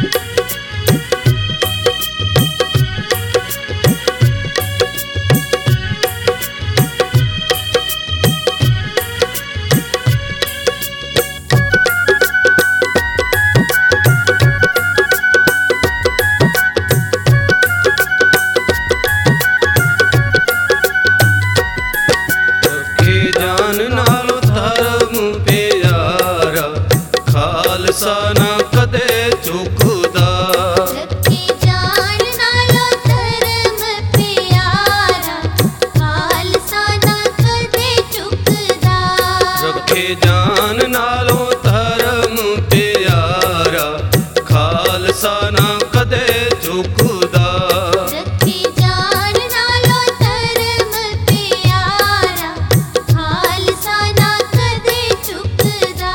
ਖਾਲਸਾ ਨਾ ਕਦੇ ਝੁਕਦਾ। ਰੱਖੇ ਜਾਨ ਨਾਲੋਂ ਧਰਮ ਪਿਆਰਾ, ਖਾਲਸਾ ਨਾ ਕਦੇ ਝੁਕਦਾ। ਰੱਖੇ ਜਾਨ ਨਾਲੋਂ ਧਰਮ ਪਿਆਰਾ, ਖਾਲਸਾ ਨਾ ਕਦੇ ਝੁਕਦਾ। ਰੱਖੇ ਜਾਨ ਨਾਲੋਂ ਧਰਮ ਪਿਆਰਾ, ਖਾਲਸਾ ਨਾ ਕਦੇ ਝੁਕਦਾ।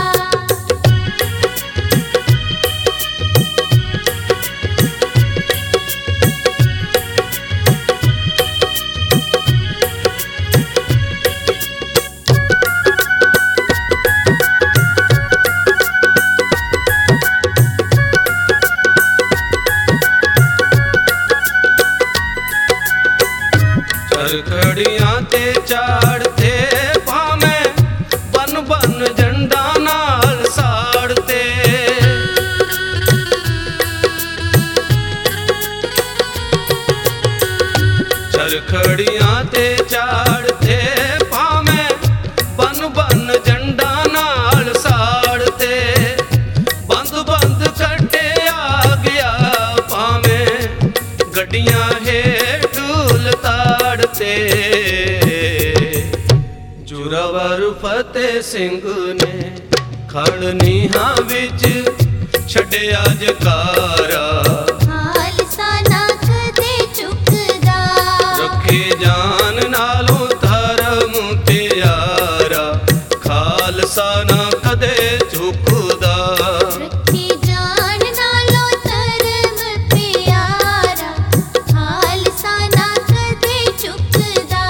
ਚਰਖੜੀਆਂ ਤੇ ਚਾੜਤੇ ਭਾਵੇਂ ਬਨ ਬਨ ਝੰਡਾ ਨਾਲ ਸਾੜਤੇ। ਚਰਖੜੀਆਂ ਤੇ ਚਾੜਤੇ ਭਾਵੇਂ ਬਨ ਬਨ ਝੰਡਾ ਨਾਲ ਸਾੜਤੇ। ਬੰਦ ਬੰਦ ਕੱਢਿਆ ਗਿਆ ਭਾਵੇਂ ਗੱਡੀਆਂ ਹੇਠ ਤਾੜਤੇ। ਜ਼ੋਰਾਵਰ ਫਤਿਹ ਸਿੰਘ ਨੇ ਖੜ ਨੀਹਾਂ ਵਿੱਚ ਛੱਡਿਆ ਜਕਾਰਾ। ਖਾਲਸਾ ਨਾ ਕਦੇ ਝੁਕਦਾ। ਰੱਖੇ ਜਾਨ ਨਾਲੋਂ ਧਰਮ ਪਿਆਰਾ, ਖਾਲਸਾ ਨਾ ਕਦੇ ਝੁਕਦਾ। ਰੱਖੇ ਜਾਨ ਨਾਲੋਂ ਧਰਮ ਪਿਆਰਾ, ਖਾਲਸਾ ਨਾ ਕਦੇ ਝੁਕਦਾ।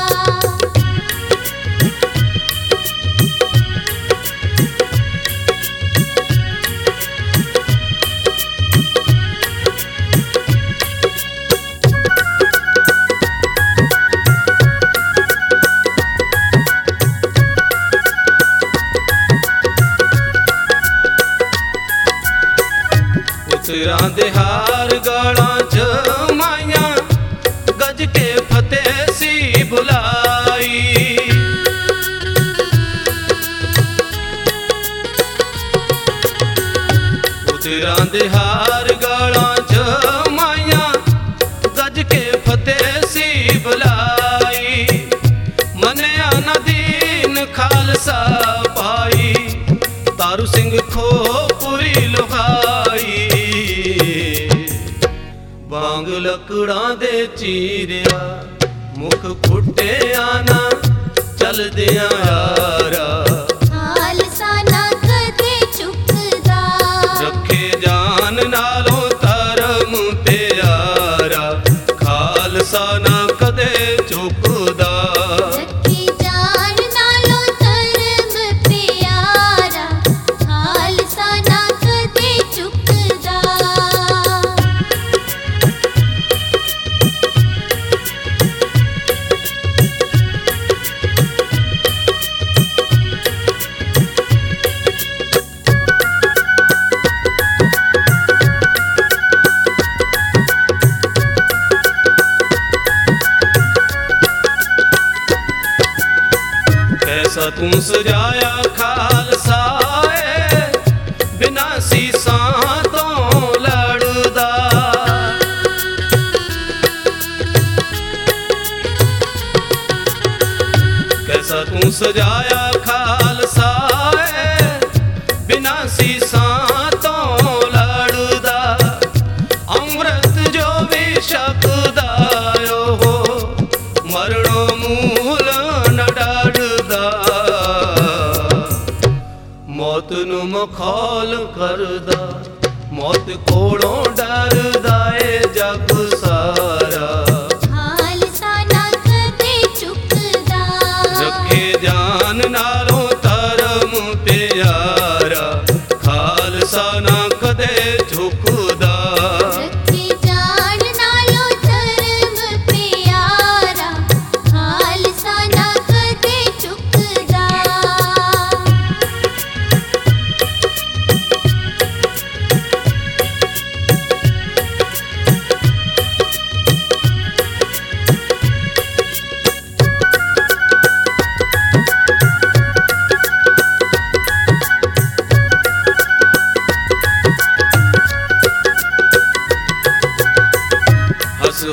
ਪੁੱਤਰਾਂ ਦੇ ਹਾਰ ਗਾਲਾਂ ਚ ਮਾਈਆਂ, ਗੱਜ ਕੇ ਫਤਿਹ ਸੀ ਬੁਲਾਈ। ਪੁੱਤਰਾਂ ਦੇ ਹਾਰ ਗਾਲਾਂ ਚ ਮਾਈਆਂ, ਗੱਜ ਕੇ ਫਤਿਹ ਸੀ ਬੁਲਾਈ। ਮੰਨਿਆ ਨਾ ਦੀਨ ਖਾਲਸਾ ਪਾਈ, ਤਾਰੂ ਸਿੰਘ ਖੋਪੁਰੀ ਲੁਹਾਈ। ਵਾਂਗ ਲੱਕੜਾਂ ਦੇ ਚੀਰਿਆ, ਮੁਖ ਫੁੱਟਿਆ ਨਾ ਚੱਲਦਿਆਂ ਯਾਰਾ। ਖਾਲਸਾ ਨਾ ਕਦੇ ਝੁਕਦਾ। ਰੱਖੇ ਜਾਨ ਨਾਲੋਂ ਧਰਮ ਪਿਆਰਾ, ਖਾਲਸਾ ਨਾ ਕਦੇ ਝੁਕਦਾ। ਰੱਖੇ ਜਾਨ ਨਾਲੋਂ ਧਰਮ ਪਿਆਰਾ, ਖਾਲਸਾ ਨਾ ਕਦੇ ਝੁਕਦਾ। कैसा तू सजाया खालसा ए, बिना सीसां तो लड़दा। कैसा तू सजाया खालसा ए, बिना सीसां तो लड़दा। अमृत जो भी छकदा हो, मरणों मूल न डरदा। मौत नूं मखौल करदा, मौत कोलों डरदा ए जग सारा। ਖਾਲਸਾ ਨਾ ਕਦੇ ਝੁਕਦਾ। ਰੱਖੇ ਜਾਨ ਨਾਲੋਂ ਧਰਮ ਪਿਆਰਾ, ਖਾਲਸਾ ਨਾ ਕਦੇ ਝੁਕ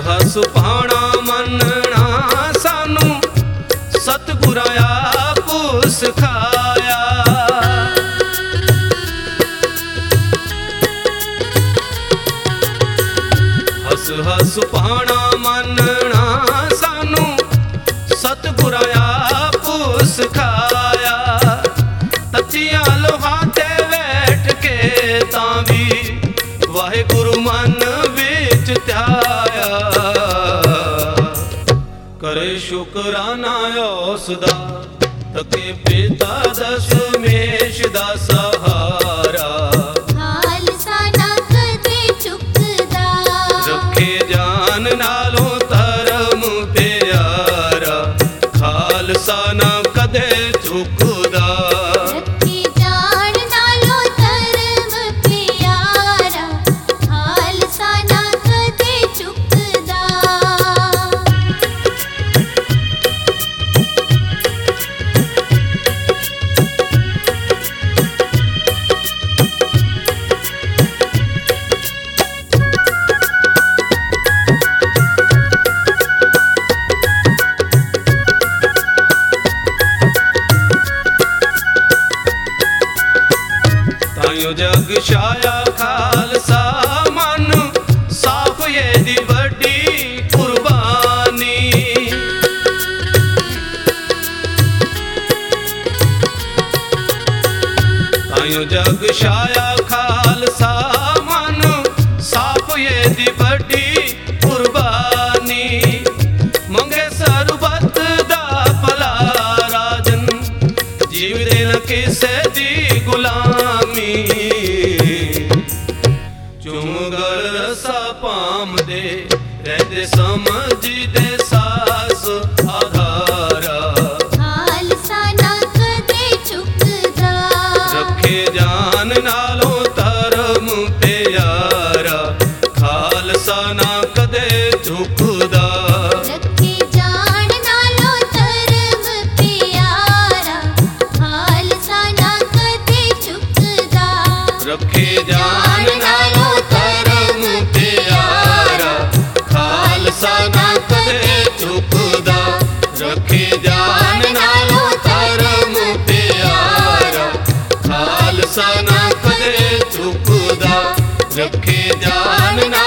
ਹਸ ਪਾਣਾ ਮੰਨਣਾ ਸਾਨੂੰ ਸਤਿਗੁਰਾਂ ਆਪ ਸਿਖਾਇਆ। ਹਸ ਹਸ ਪਾਣਾ ਮੰਨਣਾ ਸਾਨੂੰ ਸਤਿਗੁਰਾਂ ਆਪ ਸਿਖਾਇਆ। ਤੱਤੀਆਂ ਲੋਹਾਂ ਤੇ ਬੈਠ ਕੇ ਤਾਂ ਵੀ ਵਾਹਿਗੁਰੂ ਮਨ ਵਿੱਚ ਧਿਆਇਆ। ਕਰੇ ਸ਼ੁਕਰਾਨਾ ਉਸ ਦਾ ਤਕੇ ਪਿਤਾ ਦਸ਼ਮੇਸ਼ ਦਾ ਸਹਾਰਾ। ਖਾਲਸਾ ਨਾ ਕਦੇ ਝੁਕਦਾ, ਰੱਖੇ ਜਾਨ ਨਾਲੋਂ ਧਰਮ ਪਿਆਰਾ। ਖਾਲਸਾ ਨਾ ਕਦੇ ਝੁਕਦਾ, ਰੱਖੇ ਜਾਨ ਨਾਲੋਂ ਧਰਮ ਪਿਆਰਾ। ਖਾਲਸਾ ਨਾ ਕਦੇ ਝੁਕਦਾ। ਤਾਈਓ ਜਗ ਛਾਇਆ ਖਾਲਸਾ ਮਨ ਸਾਫ ਇਹਦੀ ਵੱਡੀ ਕੁਰਬਾਨੀ। ਤਾਈਓ ਜਗ ਛਾਇਆ ਖਾਲਸਾ ਮਨ ਸਾਫ ਇਹਦੀ ਵੱਡੀ ਕੁਰਬਾਨੀ। ਮੰਗੇ ਸਰਬੱਤ ਦਾ ਭਲਾ ਰਾਜਨ, ਜੀਵਦੇ ਨ ਕਿਸੇ ਦੀ ਗੁਲਾਮੀ। ਚੁੰਗਲ ਰਸਾ ਪਾਮਦੇ ਰਹਿੰਦੇ ਸਮਝਦੇ ਸਾਸ ਆਧਾਰਾ। ਖਾਲਸਾ ਨਾ ਕਦੇ ਝੁਕਦਾ, ਰੱਖੇ ਜਾਨ ਨਾਲੋਂ ਧਰਮ ਪਿਆਰਾ। ਖਾਲਸਾ ਨਾ ਕਦੇ ਝੁਕਦਾ, ਰੱਖੇ ਜਾਨ ਨਾਲੋਂ ਧਰਮ ਪਿਆਰਾ। ਖਾਲਸਾ ਨਾ ਕਦੇ ਝੁਕਦਾ, ਰੱਖੇ ਜਾਨ ਨਾਲੋਂ ਧਰਮ ਪਿਆਰਾ। ਖਾਲਸਾ ਨਾ ਕਦੇ ਝੁਕਦਾ, ਰੱਖੇ ਜਾਨ ਨਾਲੋਂ ਧਰਮ ਪਿਆਰਾ। ਖਾਲਸਾ ਨਾ ਕਦੇ ਝੁਕਦਾ, ਰੱਖੇ ਜਾਨ ਨਾਲੋਂ